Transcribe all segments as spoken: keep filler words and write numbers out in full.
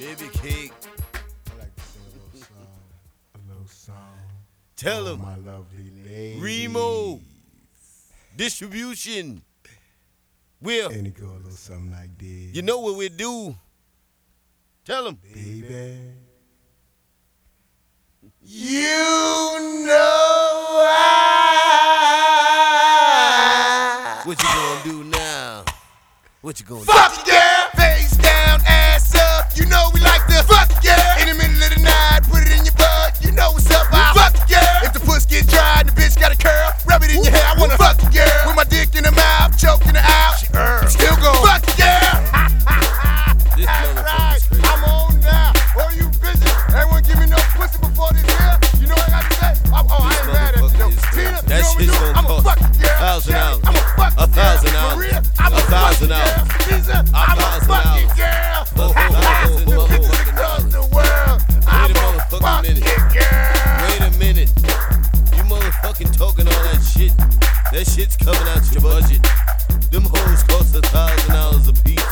Baby Cake. I like to sing a little song. A little song. Tell Oh, him. my lovely lady. Remo. Distribution. Will. And it go a little something like this. You know what we do. Tell him. Baby. You know I. What you gonna do now? What you gonna Fuck do? yeah! Face down, ass up. You know we like to fuck yeah. In the middle of the night, put it in your butt. You know what's up. I fuck yeah. If the puss get dry and the bitch got a curl, rub it in your hair. I wanna fuck you, girl. With my dick in her mouth, choking her out. She earned. Still gon' fuck yeah. This That's motherfucker's right. crazy. I'm on now. Or you bitches. Everyone give me no pussy before this here. You know what I got to say? Oh, oh I This ain't mad at you though. motherfucker is Tina, crazy. That you know what we shit's do? gonna I'm a cost fuck you, girl. thousand Sherry, dollars. I'm a fuck A you, girl. thousand For dollars. real, I'm A a fuck thousand you, dollars. girl. Lisa, A I'm a thousand fuck you, dollars. girl. A thousand The bitches motherfucking across dollars. the world. I'm Wait a a motherfucking fuck minute. you, girl. Wait a minute. You motherfucking talking all that shit. That shit's coming out your budget. Them hoes cost a thousand dollars a piece.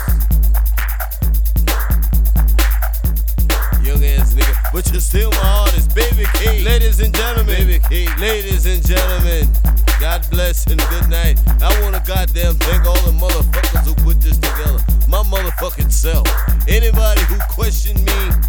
Young ass nigga. But you're still my artist, Baby Cake. Ladies and gentlemen. Baby Cake. Ladies and gentlemen. God bless and good night. I wanna goddamn thank all the motherfuckers who put this together. My motherfucking self. Anybody who questioned me